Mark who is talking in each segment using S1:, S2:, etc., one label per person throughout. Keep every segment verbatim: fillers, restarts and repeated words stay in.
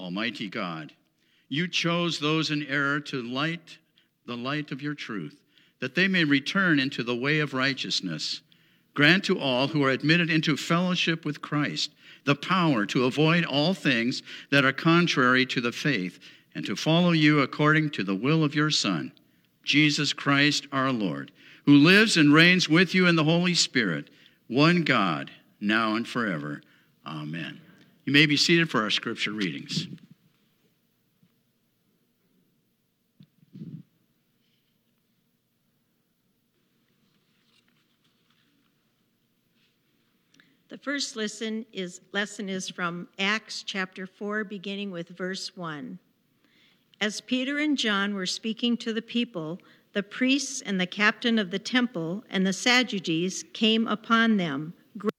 S1: Almighty God, you chose those in error to light the light of your truth, that they may return into the way of righteousness. Grant to all who are admitted into fellowship with Christ the power to avoid all things that are contrary to the faith, and to follow you according to the will of your Son, Jesus Christ our Lord, who lives and reigns with you in the Holy Spirit, one God, now and forever. Amen. You may be seated for our scripture readings.
S2: The first lesson is, lesson is from Acts chapter four, beginning with verse one. As Peter and John were speaking to the people, the priests and the captain of the temple and the Sadducees came upon them,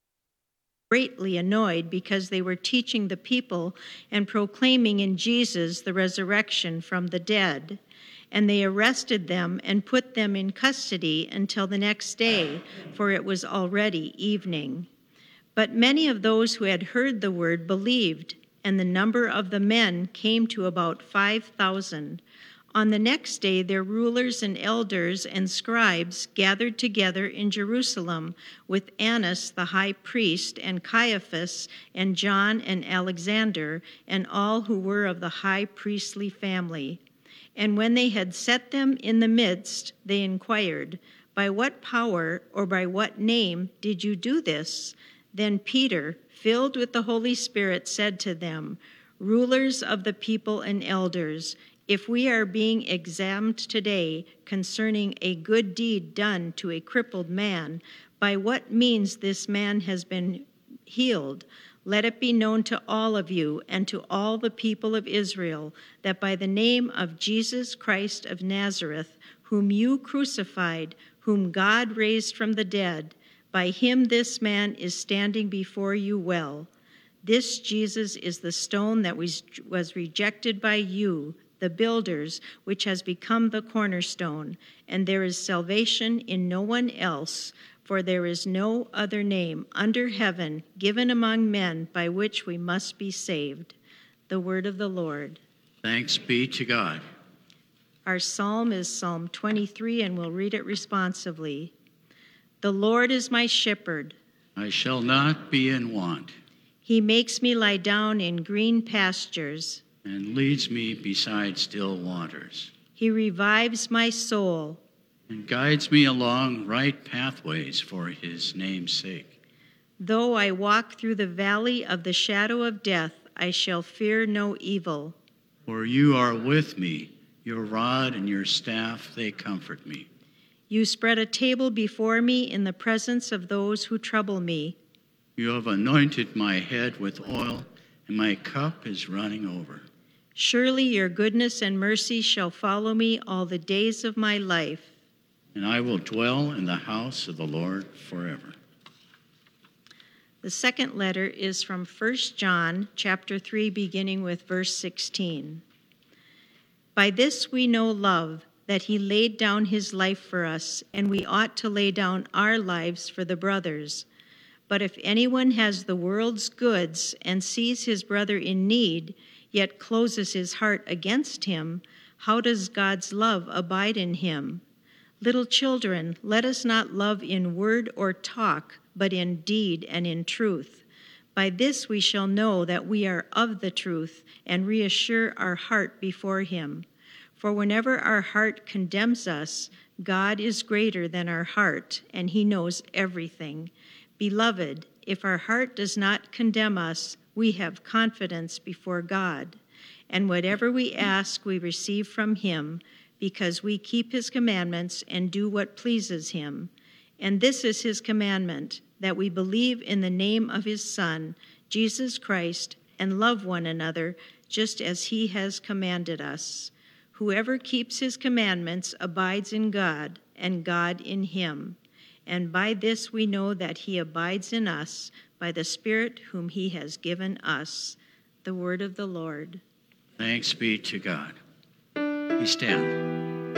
S2: greatly annoyed because they were teaching the people and proclaiming in Jesus the resurrection from the dead. And they arrested them and put them in custody until the next day, for it was already evening. But many of those who had heard the word believed, and the number of the men came to about five thousand. On the next day, their rulers and elders and scribes gathered together in Jerusalem with Annas the high priest and Caiaphas and John and Alexander and all who were of the high priestly family. And when they had set them in the midst, they inquired, "By what power or by what name did you do this?" Then Peter, filled with the Holy Spirit, said to them, "Rulers of the people and elders, if we are being examined today concerning a good deed done to a crippled man, by what means this man has been healed, let it be known to all of you and to all the people of Israel that by the name of Jesus Christ of Nazareth, whom you crucified, whom God raised from the dead, by him this man is standing before you well. This Jesus is the stone that was, was rejected by you, the builders, which has become the cornerstone, and there is salvation in no one else, for there is no other name under heaven given among men by which we must be saved." The word of the Lord.
S1: Thanks be to God.
S2: Our psalm is Psalm twenty-three, and we'll read it responsively. The Lord is my shepherd.
S1: I shall not be in want.
S2: He makes me lie down in green pastures,
S1: and leads me beside still waters.
S2: He revives my soul,
S1: and guides me along right pathways for his name's sake.
S2: Though I walk through the valley of the shadow of death, I shall fear no evil.
S1: For you are with me, your rod and your staff, they comfort me.
S2: You spread a table before me in the presence of those who trouble me.
S1: You have anointed my head with oil, and my cup is running over.
S2: Surely your goodness and mercy shall follow me all the days of my life,
S1: and I will dwell in the house of the Lord forever.
S2: The second letter is from First John chapter three, beginning with verse sixteen. By this we know love, that he laid down his life for us, and we ought to lay down our lives for the brothers. But if anyone has the world's goods and sees his brother in need, yet closes his heart against him, how does God's love abide in him? Little children, let us not love in word or talk, but in deed and in truth. By this we shall know that we are of the truth, and reassure our heart before him. For whenever our heart condemns us, God is greater than our heart, and he knows everything. Beloved, if our heart does not condemn us, we have confidence before God. And whatever we ask, we receive from him, because we keep his commandments and do what pleases him. And this is his commandment, that we believe in the name of his Son, Jesus Christ, and love one another, just as he has commanded us. Whoever keeps his commandments abides in God, and God in him. And by this we know that he abides in us, by the Spirit whom he has given us. The word of the Lord.
S1: Thanks be to God. Please stand.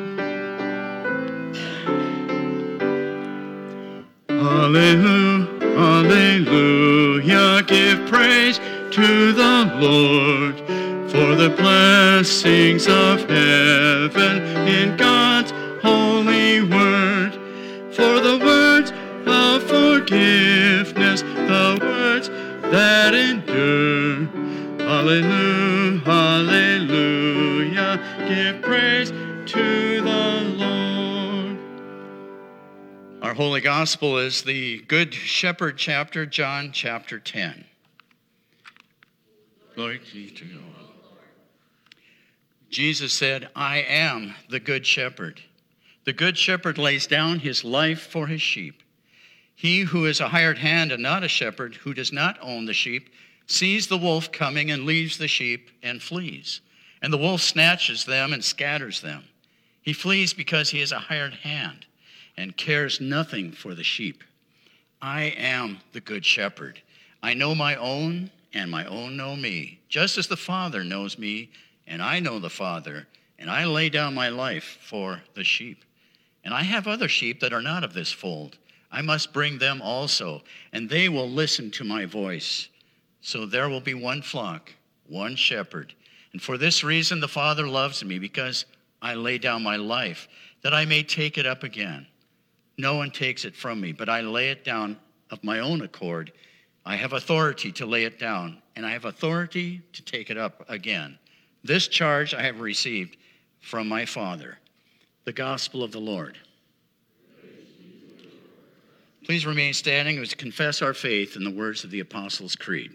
S1: Hallelujah, Hallelujah, give praise to the Lord for the blessings of heaven in God's holy word, for the words of forgiveness, the words that endure. Hallelujah, hallelujah, give praise to the Lord. Our Holy Gospel is the Good Shepherd chapter, John chapter ten. Glory be to God. Jesus said, I am the Good Shepherd. The Good Shepherd lays down his life for his sheep. He who is a hired hand and not a shepherd, who does not own the sheep, sees the wolf coming and leaves the sheep and flees. And the wolf snatches them and scatters them. He flees because he is a hired hand and cares nothing for the sheep. I am the Good Shepherd. I know my own, and my own know me, just as the Father knows me, and I know the Father, and I lay down my life for the sheep. And I have other sheep that are not of this fold. I must bring them also, and they will listen to my voice. So there will be one flock, one shepherd. And for this reason the Father loves me, because I lay down my life, that I may take it up again. No one takes it from me, but I lay it down of my own accord. I have authority to lay it down, and I have authority to take it up again. This charge I have received from my Father. The Gospel of the Lord. Please remain standing as we confess our faith in the words of the Apostles' Creed.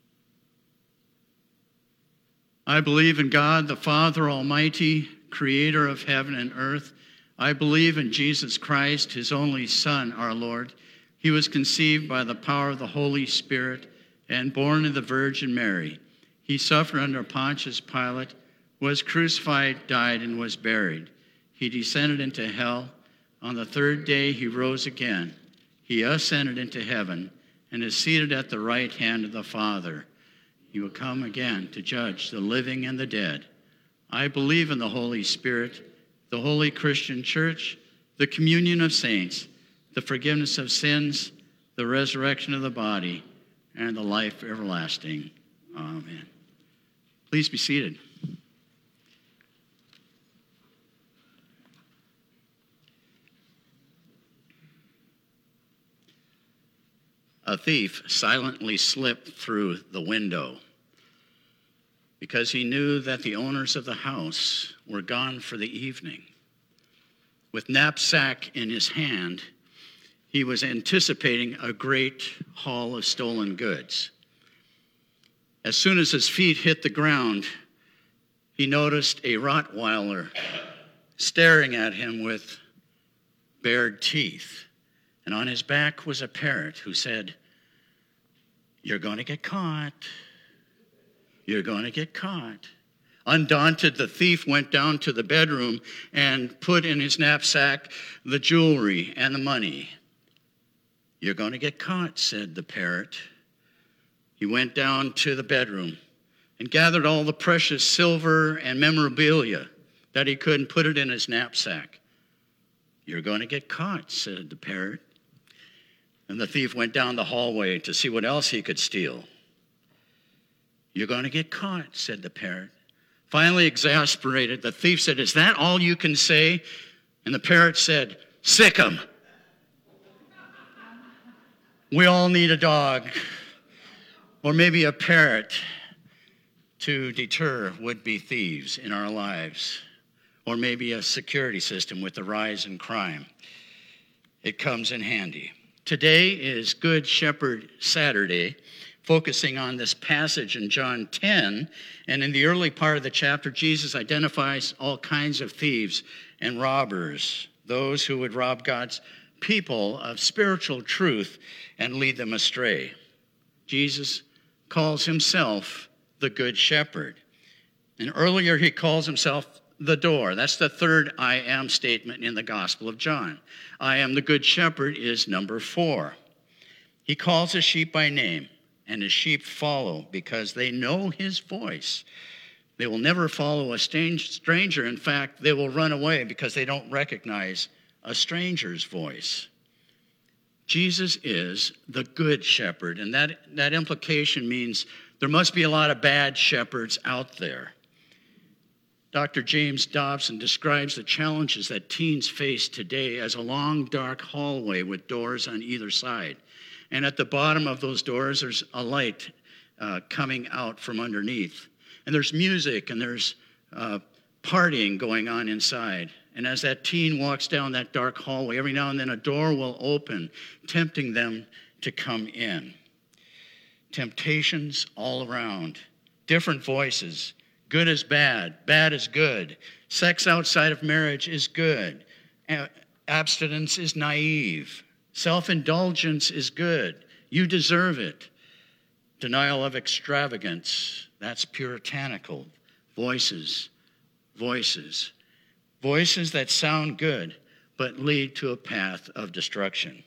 S1: I believe in God, the Father Almighty, creator of heaven and earth. I believe in Jesus Christ, his only Son, our Lord. He was conceived by the power of the Holy Spirit and born of the Virgin Mary. He suffered under Pontius Pilate, was crucified, died, and was buried. He descended into hell. On the third day he rose again. He ascended into heaven and is seated at the right hand of the Father. He will come again to judge the living and the dead. I believe in the Holy Spirit, the holy Christian church, the communion of saints, the forgiveness of sins, the resurrection of the body, and the life everlasting. Amen. Please be seated. A thief silently slipped through the window because he knew that the owners of the house were gone for the evening. With knapsack in his hand, he was anticipating a great haul of stolen goods. As soon as his feet hit the ground, he noticed a Rottweiler staring at him with bared teeth. And on his back was a parrot who said, "You're going to get caught. You're going to get caught." Undaunted, the thief went down to the bedroom and put in his knapsack the jewelry and the money. "You're going to get caught," said the parrot. He went down to the bedroom and gathered all the precious silver and memorabilia that he could and put it in his knapsack. "You're going to get caught," said the parrot. And the thief went down the hallway to see what else he could steal. "You're going to get caught," said the parrot. Finally, exasperated, the thief said, "Is that all you can say?" And the parrot said, "Sick 'em." We all need a dog, or maybe a parrot, to deter would-be thieves in our lives, or maybe a security system with the rise in crime. It comes in handy. Today is Good Shepherd Saturday, focusing on this passage in John ten, and in the early part of the chapter, Jesus identifies all kinds of thieves and robbers, those who would rob God's people of spiritual truth and lead them astray. Jesus calls himself the Good Shepherd. And earlier he calls himself the door. That's the third I am statement in the Gospel of John. I am the Good Shepherd is number four. He calls his sheep by name, and his sheep follow because they know his voice. They will never follow a stranger. In fact, they will run away because they don't recognize a stranger's voice. Jesus is the good shepherd, and that, that implication means there must be a lot of bad shepherds out there. Doctor James Dobson describes the challenges that teens face today as a long, dark hallway with doors on either side. And at the bottom of those doors, there's a light uh, coming out from underneath. And there's music, and there's uh, partying going on inside. And as that teen walks down that dark hallway, every now and then a door will open, tempting them to come in. Temptations all around, different voices. Good is bad, bad is good. Sex outside of marriage is good. Abstinence is naive. Self-indulgence is good. You deserve it. Denial of extravagance, that's puritanical. Voices, voices. Voices that sound good, but lead to a path of destruction.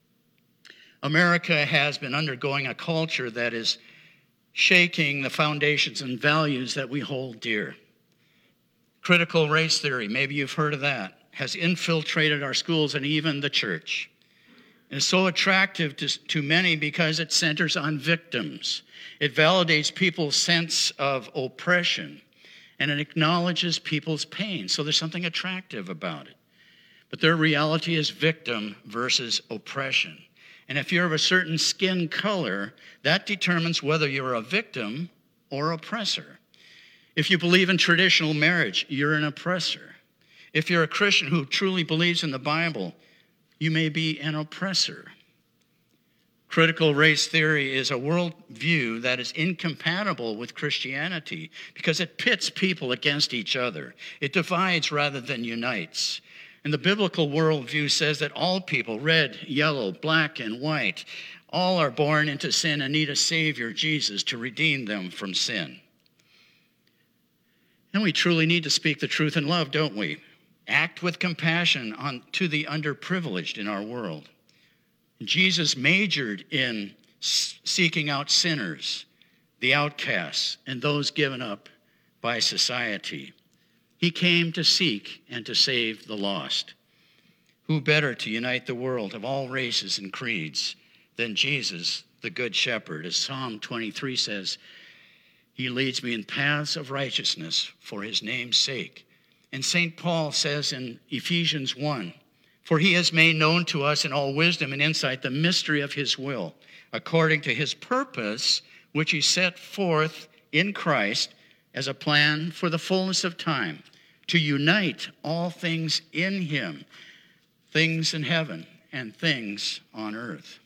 S1: America has been undergoing a culture that is shaking the foundations and values that we hold dear. Critical race theory, maybe you've heard of that, has infiltrated our schools and even the church. It is so attractive to, to many because it centers on victims. It validates people's sense of oppression, and it acknowledges people's pain. So there's something attractive about it. But their reality is victim versus oppression. And if you're of a certain skin color, that determines whether you're a victim or oppressor. If you believe in traditional marriage, you're an oppressor. If you're a Christian who truly believes in the Bible, you may be an oppressor. Critical race theory is a worldview that is incompatible with Christianity because it pits people against each other. It divides rather than unites. And the biblical worldview says that all people, red, yellow, black, and white, all are born into sin and need a Savior, Jesus, to redeem them from sin. And we truly need to speak the truth in love, don't we? Act with compassion on to the underprivileged in our world. Jesus majored in seeking out sinners, the outcasts, and those given up by society. He came to seek and to save the lost. Who better to unite the world of all races and creeds than Jesus, the Good Shepherd? As Psalm twenty-three says, he leads me in paths of righteousness for his name's sake. And Saint Paul says in Ephesians one, for he has made known to us in all wisdom and insight the mystery of his will, according to his purpose, which he set forth in Christ as a plan for the fullness of time, to unite all things in him, things in heaven and things on earth.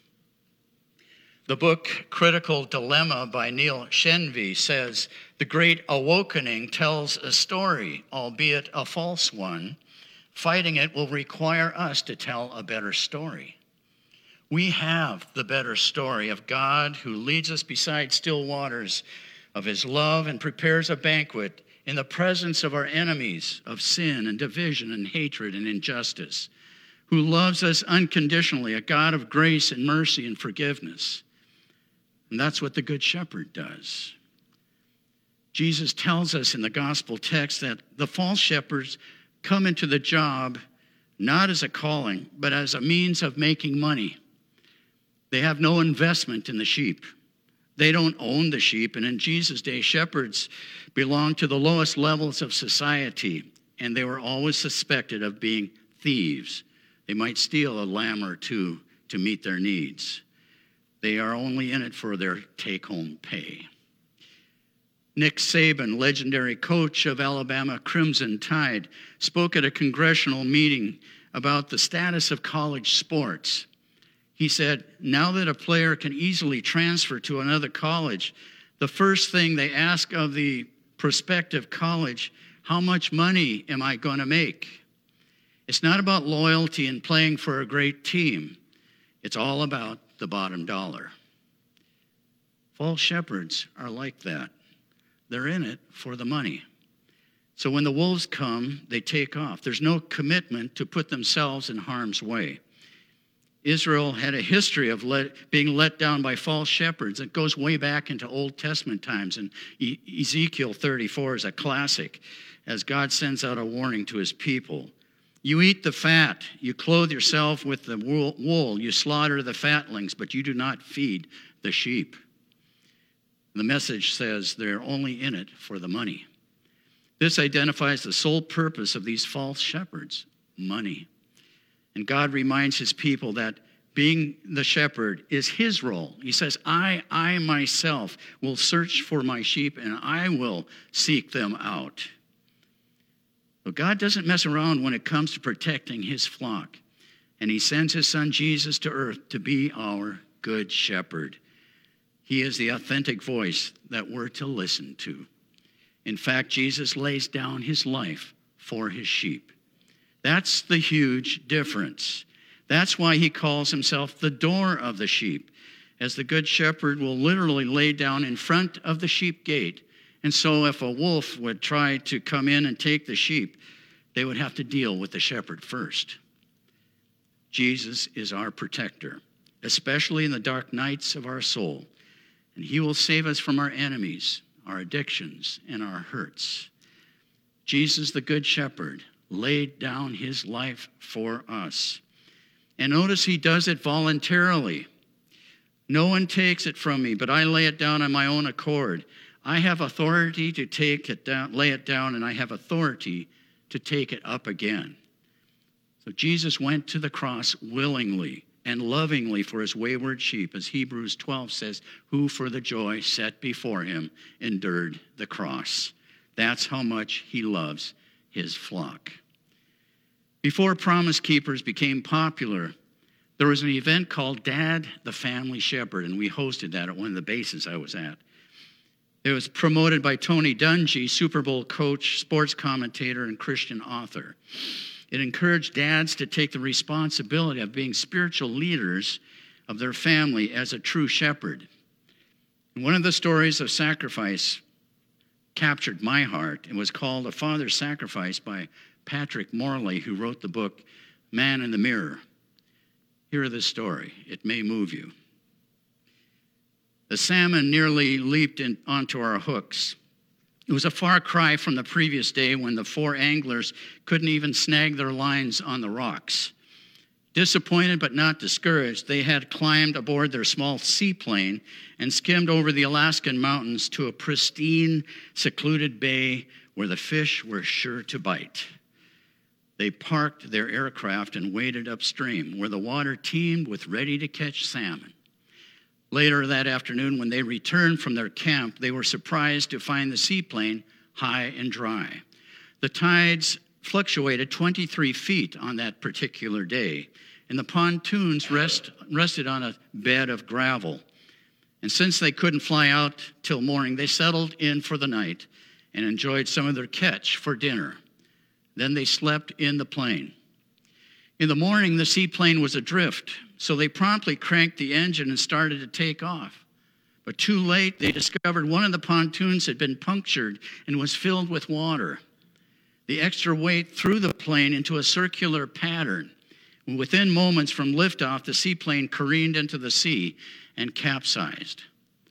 S1: The book Critical Dilemma by Neil Shenvi says, the great awakening tells a story, albeit a false one. Fighting it will require us to tell a better story. We have the better story of God who leads us beside still waters of his love and prepares a banquet in the presence of our enemies of sin and division and hatred and injustice, who loves us unconditionally, a God of grace and mercy and forgiveness. And that's what the Good Shepherd does. Jesus tells us in the gospel text that the false shepherds come into the job not as a calling, but as a means of making money. They have no investment in the sheep. They don't own the sheep. And in Jesus' day, shepherds belonged to the lowest levels of society, and they were always suspected of being thieves. They might steal a lamb or two to meet their needs. They are only in it for their take-home pay. Nick Saban, legendary coach of Alabama Crimson Tide, spoke at a congressional meeting about the status of college sports. He said, now that a player can easily transfer to another college, the first thing they ask of the prospective college, how much money am I going to make? It's not about loyalty and playing for a great team. It's all about the bottom dollar. False shepherds are like that. They're in it for the money. So when the wolves come, they take off. There's no commitment to put themselves in harm's way. Israel had a history of let, being let down by false shepherds. It goes way back into Old Testament times, and e- Ezekiel thirty-four is a classic, as God sends out a warning to his people. You eat the fat. You clothe yourself with the wool. You slaughter the fatlings, but you do not feed the sheep. The message says they're only in it for the money. This identifies the sole purpose of these false shepherds, money. And God reminds his people that being the shepherd is his role. He says, I, I myself will search for my sheep and I will seek them out. But God doesn't mess around when it comes to protecting his flock. And he sends his son Jesus to earth to be our good shepherd. He is the authentic voice that we're to listen to. In fact, Jesus lays down his life for his sheep. That's the huge difference. That's why he calls himself the door of the sheep, as the good shepherd will literally lay down in front of the sheep gate. And so if a wolf would try to come in and take the sheep, they would have to deal with the shepherd first. Jesus is our protector, especially in the dark nights of our soul. And he will save us from our enemies, our addictions, and our hurts. Jesus, the good shepherd, laid down his life for us. And notice he does it voluntarily. No one takes it from me, but I lay it down on my own accord. I have authority to take it down, lay it down, and I have authority to take it up again. So Jesus went to the cross willingly and lovingly for his wayward sheep, as Hebrews twelve says, who for the joy set before him endured the cross. That's how much he loves his flock. Before Promise Keepers became popular, there was an event called Dad the Family Shepherd, and we hosted that at one of the bases I was at. It was promoted by Tony Dungy, Super Bowl coach, sports commentator, and Christian author. It encouraged dads to take the responsibility of being spiritual leaders of their family as a true shepherd. And one of the stories of sacrifice captured my heart. It was called A Father's Sacrifice by Patrick Morley, who wrote the book Man in the Mirror. Hear the story. It may move you. The salmon nearly leaped in, onto our hooks. It was a far cry from the previous day when the four anglers couldn't even snag their lines on the rocks. Disappointed but not discouraged, they had climbed aboard their small seaplane and skimmed over the Alaskan mountains to a pristine, secluded bay where the fish were sure to bite. They parked their aircraft and waded upstream, where the water teemed with ready-to-catch salmon. Later that afternoon, when they returned from their camp, they were surprised to find the seaplane high and dry. The tides fluctuated twenty-three feet on that particular day, and the pontoons rest, rested on a bed of gravel. And since they couldn't fly out till morning, they settled in for the night and enjoyed some of their catch for dinner. Then they slept in the plane. In the morning, the seaplane was adrift, so they promptly cranked the engine and started to take off. But too late, they discovered one of the pontoons had been punctured and was filled with water. The extra weight threw the plane into a circular pattern. Within moments from liftoff, the seaplane careened into the sea and capsized.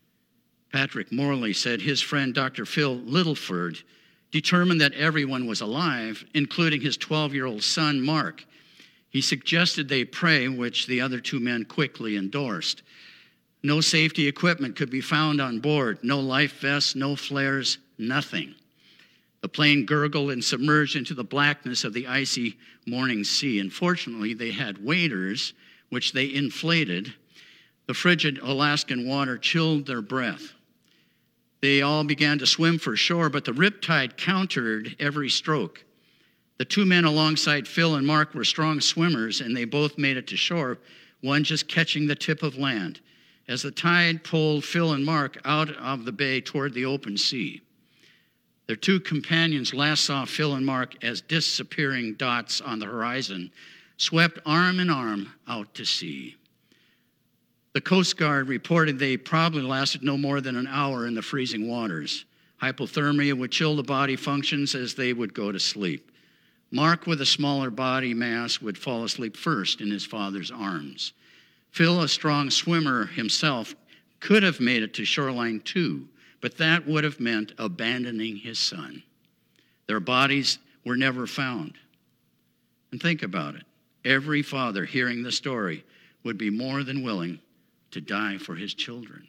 S1: Patrick Morley said his friend Doctor Phil Littleford determined that everyone was alive, including his twelve-year-old son, Mark. He suggested they pray, which the other two men quickly endorsed. No safety equipment could be found on board. No life vests, no flares, nothing. The plane gurgled and submerged into the blackness of the icy morning sea. Unfortunately, they had waders, which they inflated. The frigid Alaskan water chilled their breath. They all began to swim for shore, but the riptide countered every stroke. The two men alongside Phil and Mark were strong swimmers, and they both made it to shore, one just catching the tip of land, as the tide pulled Phil and Mark out of the bay toward the open sea. Their two companions last saw Phil and Mark as disappearing dots on the horizon, swept arm in arm out to sea. The Coast Guard reported they probably lasted no more than an hour in the freezing waters. Hypothermia would chill the body functions as they would go to sleep. Mark, with a smaller body mass, would fall asleep first in his father's arms. Phil, a strong swimmer himself, could have made it to shoreline too, but that would have meant abandoning his son. Their bodies were never found. And think about it. Every father hearing the story would be more than willing to die for his children.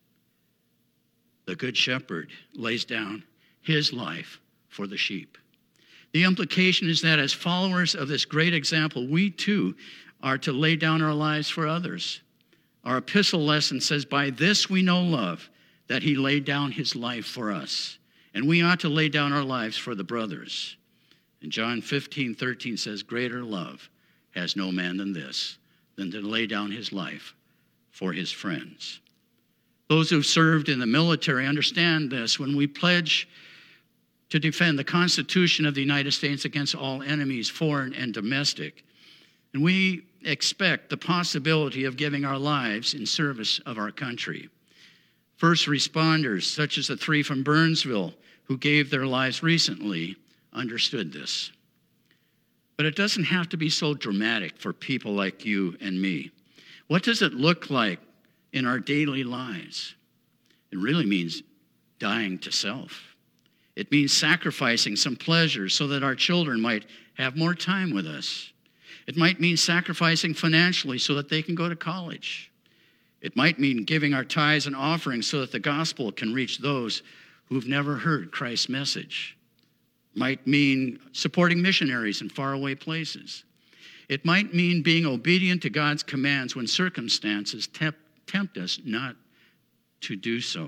S1: The Good Shepherd lays down his life for the sheep. The implication is that as followers of this great example, we too are to lay down our lives for others. Our epistle lesson says, by this we know love, that he laid down his life for us. And we ought to lay down our lives for the brothers. And John fifteen thirteen says, greater love has no man than this, than to lay down his life for his friends. Those who've served in the military understand this. When we pledge to defend the Constitution of the United States against all enemies, foreign and domestic, and we expect the possibility of giving our lives in service of our country. First responders, such as the three from Burnsville, who gave their lives recently, understood this. But it doesn't have to be so dramatic for people like you and me. What does it look like in our daily lives? It really means dying to self. It means sacrificing some pleasures so that our children might have more time with us. It might mean sacrificing financially so that they can go to college. It might mean giving our tithes and offerings so that the gospel can reach those who've never heard Christ's message. It might mean supporting missionaries in faraway places. It might mean being obedient to God's commands when circumstances tempt, tempt us not to do so.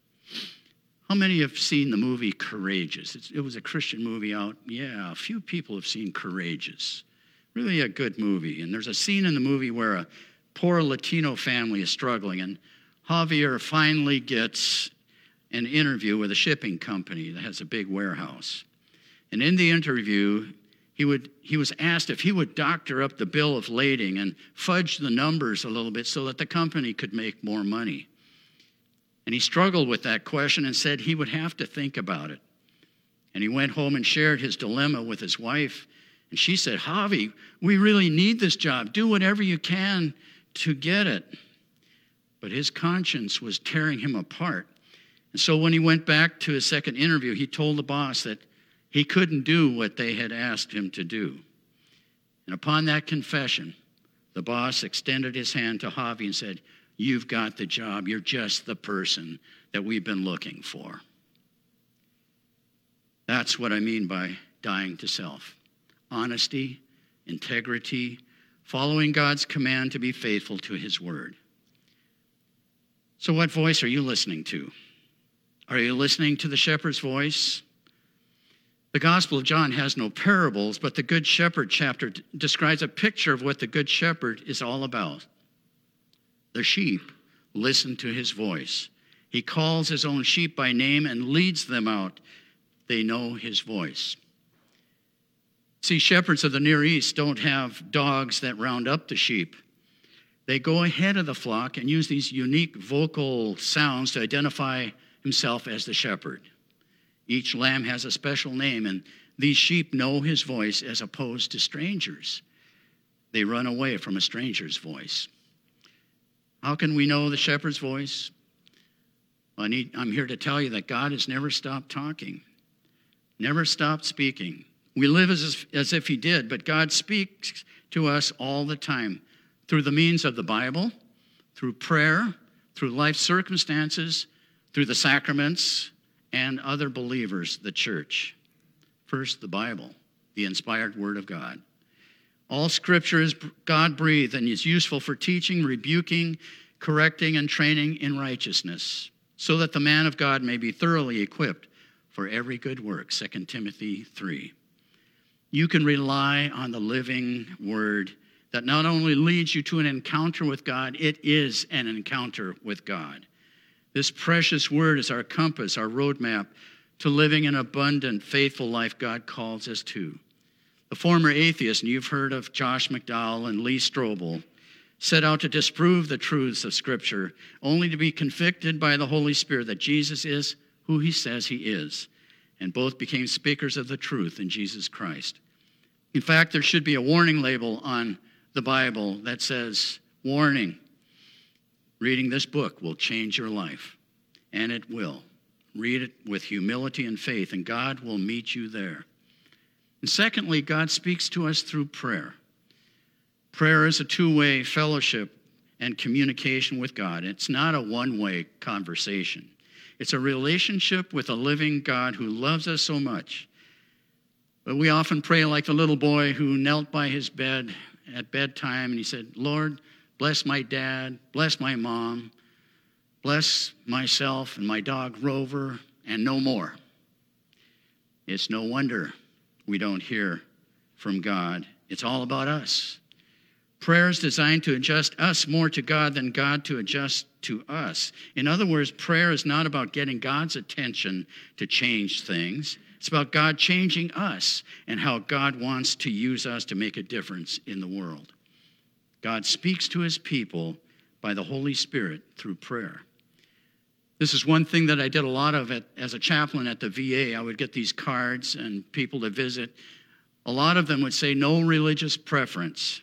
S1: How many have seen the movie Courageous? It's, it was a Christian movie out. Yeah, a few people have seen Courageous. Really a good movie. And there's a scene in the movie where a poor Latino family is struggling, and Javier finally gets an interview with a shipping company that has a big warehouse. And in the interview, he would he was asked if he would doctor up the bill of lading and fudge the numbers a little bit so that the company could make more money. And he struggled with that question and said he would have to think about it. And he went home and shared his dilemma with his wife. And she said, Javi, we really need this job. Do whatever you can to get it. But his conscience was tearing him apart. And so when he went back to his second interview, he told the boss that he couldn't do what they had asked him to do. And upon that confession, the boss extended his hand to Javi and said, you've got the job. You're just the person that we've been looking for. That's what I mean by dying to self. Honesty, integrity, following God's command to be faithful to his word. So what voice are you listening to? Are you listening to the shepherd's voice? The Gospel of John has no parables, but the Good Shepherd chapter d- describes a picture of what the Good Shepherd is all about. The sheep listen to his voice. He calls his own sheep by name and leads them out. They know his voice. See, shepherds of the Near East don't have dogs that round up the sheep. They go ahead of the flock and use these unique vocal sounds to identify himself as the shepherd. Each lamb has a special name, and these sheep know his voice as opposed to strangers. They run away from a stranger's voice. How can we know the shepherd's voice? Well, I need, I'm here to tell you that God has never stopped talking, never stopped speaking. We live as if, as if he did, but God speaks to us all the time through the means of the Bible, through prayer, through life circumstances, through the sacraments, and other believers, the church. First, the Bible, the inspired word of God. All scripture is God-breathed and is useful for teaching, rebuking, correcting, and training in righteousness, so that the man of God may be thoroughly equipped for every good work, Second Timothy three. You can rely on the living word that not only leads you to an encounter with God, it is an encounter with God. This precious word is our compass, our roadmap to living an abundant, faithful life God calls us to. The former atheists, and you've heard of Josh McDowell and Lee Strobel, set out to disprove the truths of Scripture, only to be convicted by the Holy Spirit that Jesus is who he says he is, and both became speakers of the truth in Jesus Christ. In fact, there should be a warning label on the Bible that says, warning, reading this book will change your life, and it will. Read it with humility and faith, and God will meet you there. And secondly, God speaks to us through prayer. Prayer is a two-way fellowship and communication with God. It's not a one-way conversation. It's a relationship with a living God who loves us so much. But we often pray like the little boy who knelt by his bed at bedtime and he said, Lord, bless my dad, bless my mom, bless myself and my dog Rover, and no more. It's no wonder we don't hear from God. It's all about us. Prayer is designed to adjust us more to God than God to adjust to us. In other words, prayer is not about getting God's attention to change things. It's about God changing us and how God wants to use us to make a difference in the world. God speaks to his people by the Holy Spirit through prayer. This is one thing that I did a lot of at, as a chaplain at the V A. I would get these cards and people to visit. A lot of them would say no religious preference.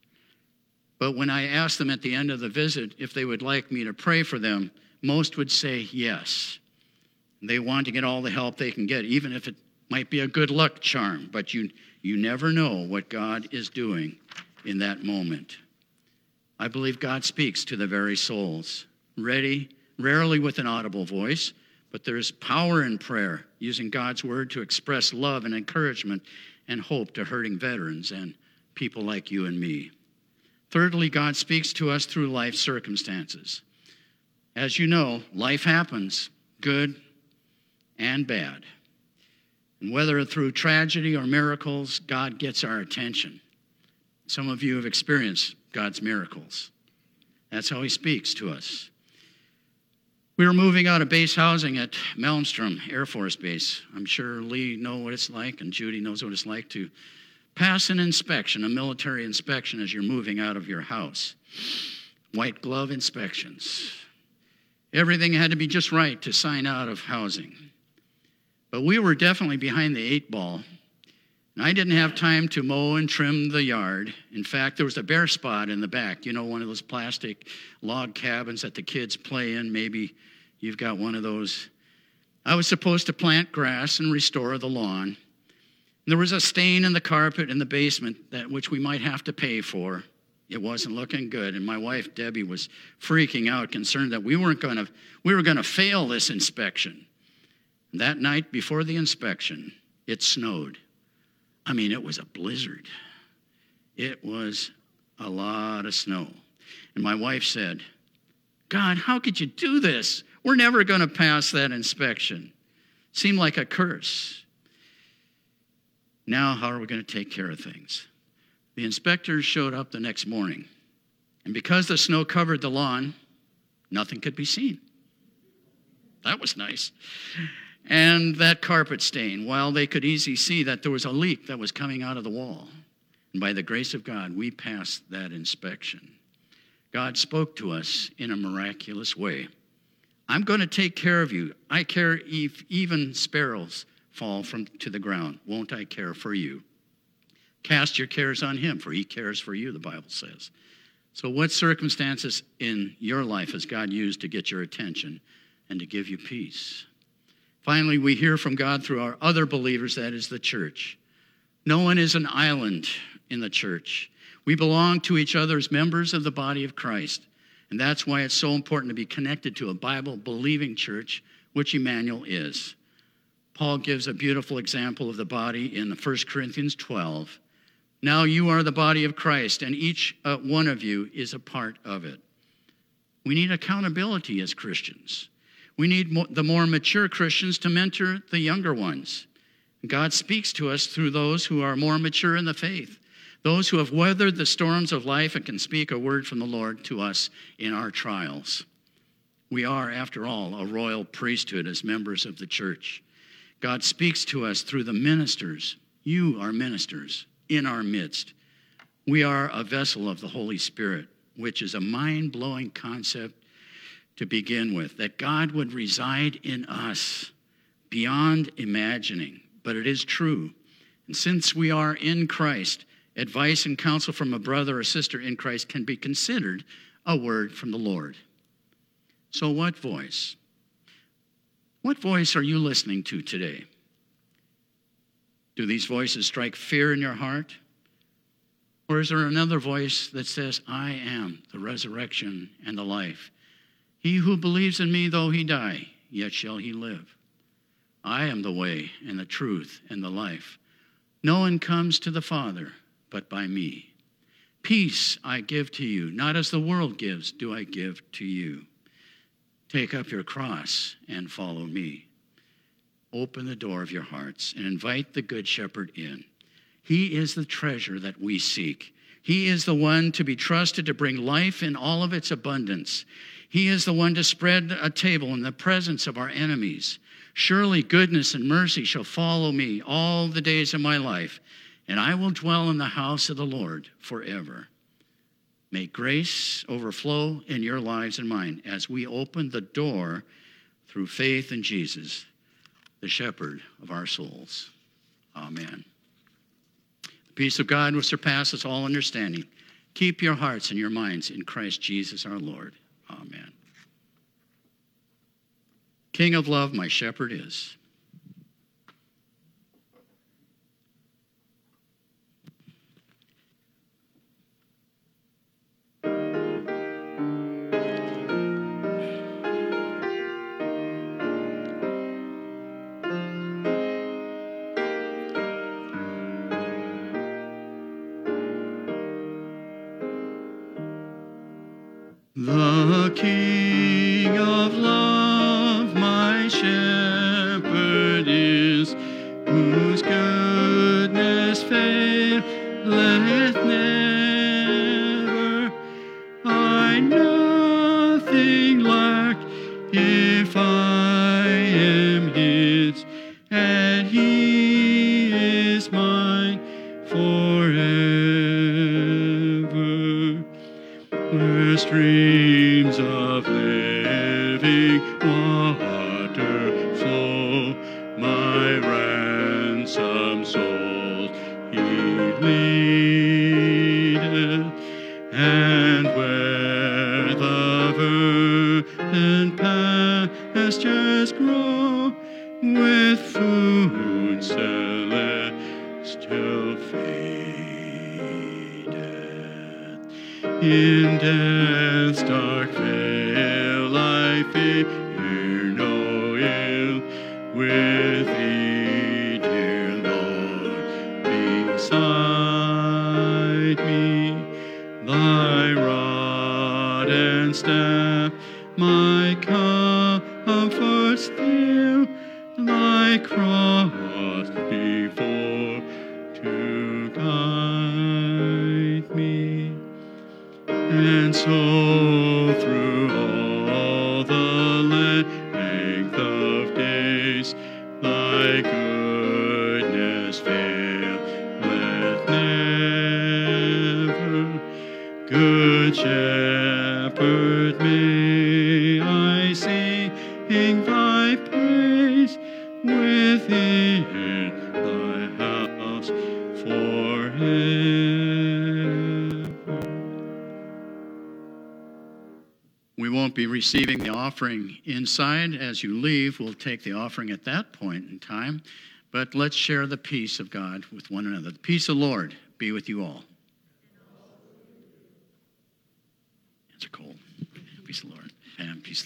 S1: But when I asked them at the end of the visit if they would like me to pray for them, most would say yes. They want to get all the help they can get, even if it might be a good luck charm. But you, you never know what God is doing in that moment. I believe God speaks to the very souls, ready, rarely with an audible voice, but there's power in prayer, using God's word to express love and encouragement and hope to hurting veterans and people like you and me. Thirdly, God speaks to us through life circumstances. As you know, life happens, good and bad. And whether through tragedy or miracles, God gets our attention. Some of you have experienced God's miracles. That's how he speaks to us. We were moving out of base housing at Malmstrom Air Force Base. I'm sure Lee knows what it's like, and Judy knows what it's like to pass an inspection, a military inspection, as you're moving out of your house. White glove inspections. Everything had to be just right to sign out of housing. But we were definitely behind the eight ball. And I didn't have time to mow and trim the yard. In fact, there was a bare spot in the back. You know, one of those plastic log cabins that the kids play in. Maybe you've got one of those. I was supposed to plant grass and restore the lawn. There was a stain in the carpet in the basement that which we might have to pay for. It wasn't looking good, and my wife Debbie was freaking out, concerned that we weren't going to we were going to fail this inspection. And that night before the inspection, it snowed. I mean, it was a blizzard. It was a lot of snow. And my wife said, God, how could you do this? We're never going to pass that inspection. Seemed like a curse. Now, how are we going to take care of things? The inspectors showed up the next morning. And because the snow covered the lawn, nothing could be seen. That was nice. And that carpet stain, while they could easily see that there was a leak that was coming out of the wall. And by the grace of God, we passed that inspection. God spoke to us in a miraculous way. I'm going to take care of you. I care if even sparrows fall from to the ground. Won't I care for you? Cast your cares on him, for he cares for you, the Bible says. So what circumstances in your life has God used to get your attention and to give you peace? Finally, we hear from God through our other believers, that is the church. No one is an island in the church. We belong to each other as members of the body of Christ. And that's why it's so important to be connected to a Bible-believing church, which Emmanuel is. Paul gives a beautiful example of the body in First Corinthians twelve. Now you are the body of Christ, and each uh, one of you is a part of it. We need accountability as Christians. We need mo- the more mature Christians to mentor the younger ones. God speaks to us through those who are more mature in the faith, those who have weathered the storms of life and can speak a word from the Lord to us in our trials. We are, after all, a royal priesthood as members of the church. God speaks to us through the ministers. You are ministers in our midst. We are a vessel of the Holy Spirit, which is a mind-blowing concept to begin with, that God would reside in us beyond imagining, but it is true. And since we are in Christ, advice and counsel from a brother or sister in Christ can be considered a word from the Lord. So what voice? What voice are you listening to today? Do these voices strike fear in your heart? Or is there another voice that says, I am the resurrection and the life. He who believes in me, though he die, yet shall he live. I am the way and the truth and the life. No one comes to the Father but by me. Peace I give to you, not as the world gives, do I give to you. Take up your cross and follow me. Open the door of your hearts and invite the Good Shepherd in. He is the treasure that we seek. He is the one to be trusted to bring life in all of its abundance. He is the one to spread a table in the presence of our enemies. Surely goodness and mercy shall follow me all the days of my life, and I will dwell in the house of the Lord forever. May grace overflow in your lives and mine as we open the door through faith in Jesus, the shepherd of our souls. Amen. The peace of God which surpasses all understanding, keep your hearts and your minds in Christ Jesus our Lord. Amen. King of love, my shepherd is. The King of love, my shepherd is, whose goodness faileth never. I nothing lack if I am his, and he is mine forever. Where streams of living water flow, my ransomed soul he leadeth, and where the verdant pastures grow, with food celestial fadeth. In death's dark vale I fear no ill, with thee, dear Lord, beside me. Thy rod and staff my comfort still, thy cross before to guide me. And so through all the length of days, thy goodness faileth never. Good Shepherd, may I sing thy praise within thy house forever. We won't be receiving the offering inside. As you leave, we'll take the offering at that point in time. But let's share the peace of God with one another. The peace of the Lord be with you all. It's cold. Peace of the Lord. And peace of the Lord.